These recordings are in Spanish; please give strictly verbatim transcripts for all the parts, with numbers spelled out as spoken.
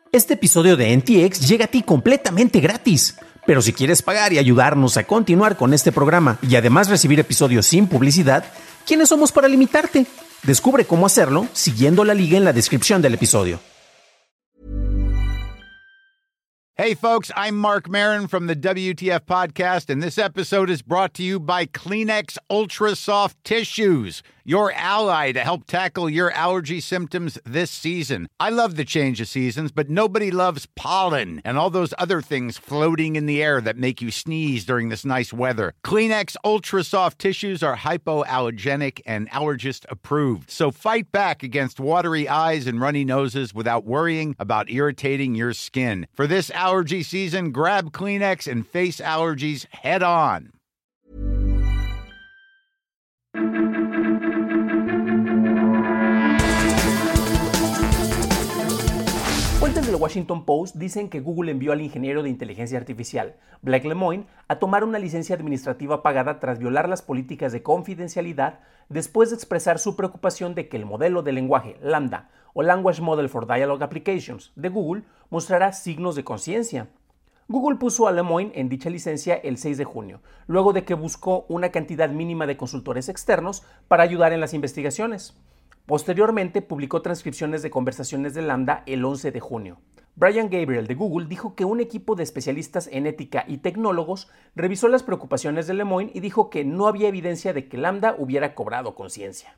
Este episodio de N T X llega a ti completamente gratis. Pero si quieres pagar y ayudarnos a continuar con este programa y además recibir episodios sin publicidad, ¿quiénes somos para limitarte? Descubre cómo hacerlo siguiendo la liga en la descripción del episodio. Hey folks, I'm Mark Maron from the W T F podcast, and this episode is brought to you by Kleenex Ultra Soft Tissues, your ally to help tackle your allergy symptoms this season. I love the change of seasons, but nobody loves pollen and all those other things floating in the air that make you sneeze during this nice weather. Kleenex Ultra Soft Tissues are hypoallergenic and allergist approved, so fight back against watery eyes and runny noses without worrying about irritating your skin. For this allergy season, grab Kleenex and face allergies head on. Fuentes del Washington Post dicen que Google envió al ingeniero de inteligencia artificial, Blake Lemoine, a tomar una licencia administrativa pagada tras violar las políticas de confidencialidad después de expresar su preocupación de que el modelo de lenguaje LaMDA o Language Model for Dialogue Applications de Google mostrará signos de conciencia. Google puso a Lemoine en dicha licencia el seis de junio, luego de que buscó una cantidad mínima de consultores externos para ayudar en las investigaciones. Posteriormente, publicó transcripciones de conversaciones de LaMDA el once de junio. Brian Gabriel de Google dijo que un equipo de especialistas en ética y tecnólogos revisó las preocupaciones de Lemoine y dijo que no había evidencia de que LaMDA hubiera cobrado conciencia.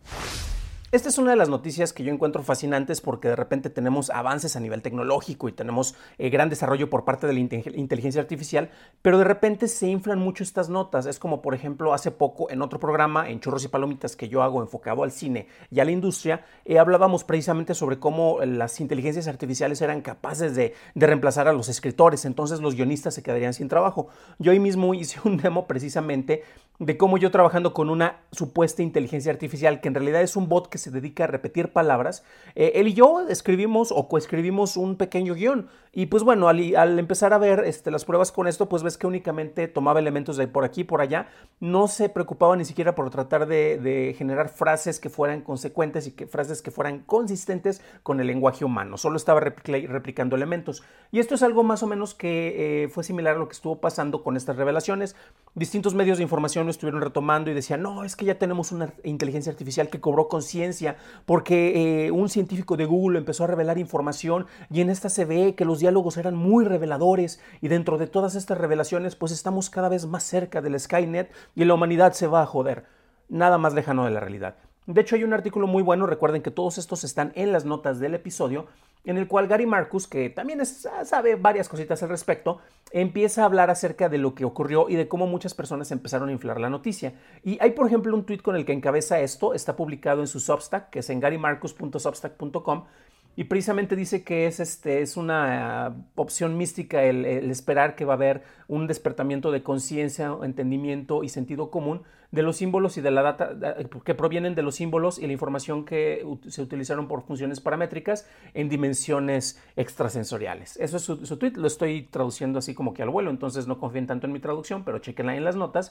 Esta es una de las noticias que yo encuentro fascinantes porque de repente tenemos avances a nivel tecnológico y tenemos eh, gran desarrollo por parte de la inteligencia artificial, pero de repente se inflan mucho estas notas. Es como, por ejemplo, hace poco en otro programa, en Churros y Palomitas, que yo hago enfocado al cine y a la industria, eh, hablábamos precisamente sobre cómo las inteligencias artificiales eran capaces de, de reemplazar a los escritores, entonces los guionistas se quedarían sin trabajo. Yo hoy mismo hice un demo precisamente de cómo yo trabajando con una supuesta inteligencia artificial, que en realidad es un bot que se dedica a repetir palabras, eh, él y yo escribimos o coescribimos un pequeño guión. Y pues bueno, al, al empezar a ver este, las pruebas con esto, pues ves que únicamente tomaba elementos de por aquí, por allá, no se preocupaba ni siquiera por tratar de, de generar frases que fueran consecuentes y que, frases que fueran consistentes con el lenguaje humano, solo estaba repl- replicando elementos. Y esto es algo más o menos que eh, fue similar a lo que estuvo pasando con estas revelaciones. Distintos medios de información lo estuvieron retomando y decían, no, es que ya tenemos una inteligencia artificial que cobró conciencia porque eh, un científico de Google empezó a revelar información y en esta se ve que los diálogos eran muy reveladores y dentro de todas estas revelaciones pues estamos cada vez más cerca del Skynet y la humanidad se va a joder. Nada más lejano de la realidad. De hecho hay un artículo muy bueno, recuerden que todos estos están en las notas del episodio, en el cual Gary Marcus, que también es, sabe varias cositas al respecto, empieza a hablar acerca de lo que ocurrió y de cómo muchas personas empezaron a inflar la noticia. Y hay, por ejemplo, un tweet con el que encabeza esto, está publicado en su Substack, que es en gary marcus punto substack punto com, y precisamente dice que es, este, es una uh, opción mística el, el esperar que va a haber un despertamiento de conciencia, entendimiento y sentido común de los símbolos y de la data que provienen de los símbolos y la información que se utilizaron por funciones paramétricas en dimensiones extrasensoriales. Eso es su, su tweet, lo estoy traduciendo así como que al vuelo, entonces no confíen tanto en mi traducción, pero chequenla en las notas.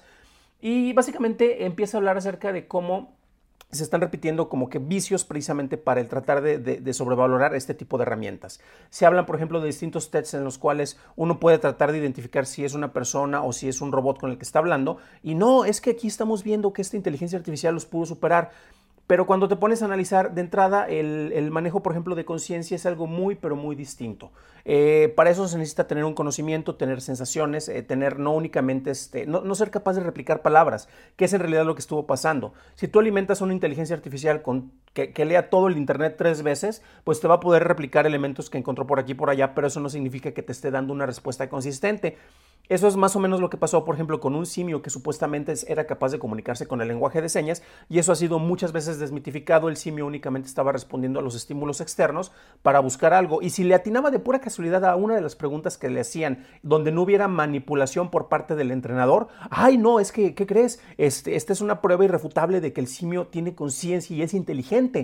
Y básicamente empieza a hablar acerca de cómo se están repitiendo como que vicios precisamente para el tratar de, de, de sobrevalorar este tipo de herramientas. Se hablan, por ejemplo, de distintos tests en los cuales uno puede tratar de identificar si es una persona o si es un robot con el que está hablando. Y no, es que aquí estamos viendo que esta inteligencia artificial los pudo superar. Pero cuando te pones a analizar de entrada, el, el manejo, por ejemplo, de conciencia es algo muy, pero muy distinto. Eh, para eso se necesita tener un conocimiento, tener sensaciones, eh, tener no únicamente, este, no, no ser capaz de replicar palabras, que es en realidad lo que estuvo pasando. Si tú alimentas una inteligencia artificial con, que, que lea todo el internet tres veces, pues te va a poder replicar elementos que encontró por aquí y por allá, pero eso no significa que te esté dando una respuesta consistente. Eso es más o menos lo que pasó, por ejemplo, con un simio que supuestamente era capaz de comunicarse con el lenguaje de señas, y eso ha sido muchas veces desmitificado. El simio únicamente estaba respondiendo a los estímulos externos para buscar algo, y si le atinaba de pura casualidad a una de las preguntas que le hacían donde no hubiera manipulación por parte del entrenador, ¡ay no! Es que, ¿qué crees? Este, esta es una prueba irrefutable de que el simio tiene conciencia y es inteligente.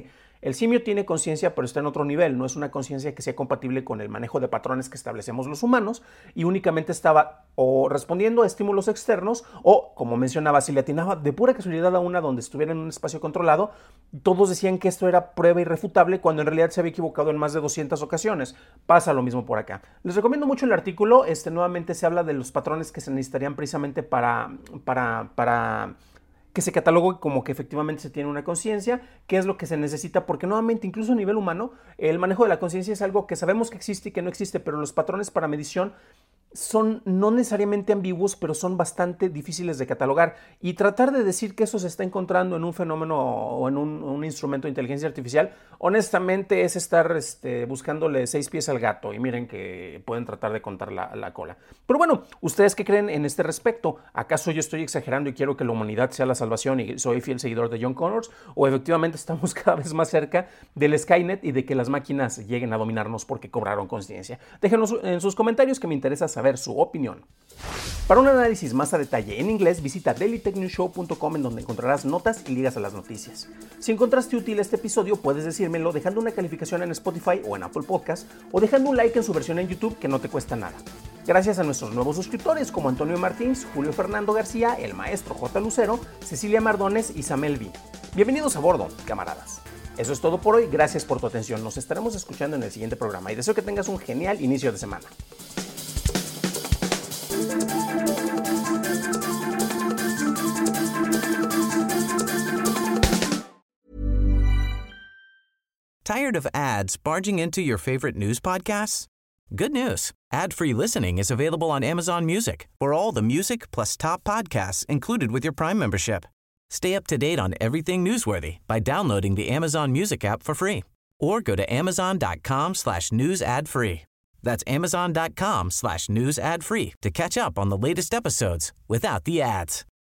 El simio tiene conciencia, pero está en otro nivel, no es una conciencia que sea compatible con el manejo de patrones que establecemos los humanos y únicamente estaba o respondiendo a estímulos externos o, como mencionaba, si le atinaba de pura casualidad a una donde estuviera en un espacio controlado, todos decían que esto era prueba irrefutable cuando en realidad se había equivocado en más de doscientas ocasiones. Pasa lo mismo por acá. Les recomiendo mucho el artículo, este, nuevamente se habla de los patrones que se necesitarían precisamente para, para, para que se catalogue como que efectivamente se tiene una conciencia, qué es lo que se necesita, porque nuevamente, incluso a nivel humano, el manejo de la conciencia es algo que sabemos que existe y que no existe, pero los patrones para medición son no necesariamente ambiguos, pero son bastante difíciles de catalogar. Y tratar de decir que eso se está encontrando en un fenómeno o en un, un instrumento de inteligencia artificial, honestamente es estar este, buscándole seis pies al gato. Y miren que pueden tratar de contar la, la cola. Pero bueno, ¿ustedes qué creen en este respecto? ¿Acaso yo estoy exagerando y quiero que la humanidad sea la salvación y soy fiel seguidor de John Connors? ¿O efectivamente estamos cada vez más cerca del Skynet y de que las máquinas lleguen a dominarnos porque cobraron conciencia? Déjenos en sus comentarios, que me interesa saber ver su opinión. Para un análisis más a detalle en inglés, visita daily tech news show punto com, en donde encontrarás notas y ligas a las noticias. Si encontraste útil este episodio, puedes decírmelo dejando una calificación en Spotify o en Apple Podcast, o dejando un like en su versión en YouTube, que no te cuesta nada. Gracias a nuestros nuevos suscriptores como Antonio Martins, Julio Fernando García, el maestro J. Lucero, Cecilia Mardones y Samel V. Bienvenidos a bordo, camaradas. Eso es todo por hoy, gracias por tu atención. Nos estaremos escuchando en el siguiente programa y deseo que tengas un genial inicio de semana. Tired of ads barging into your favorite news podcasts? Good news. Ad-free listening is available on Amazon Music for all the music plus top podcasts included with your Prime membership. Stay up to date on everything newsworthy by downloading the Amazon Music app for free or go to amazon.com slash news ad free. That's amazon.com slash news ad free to catch up on the latest episodes without the ads.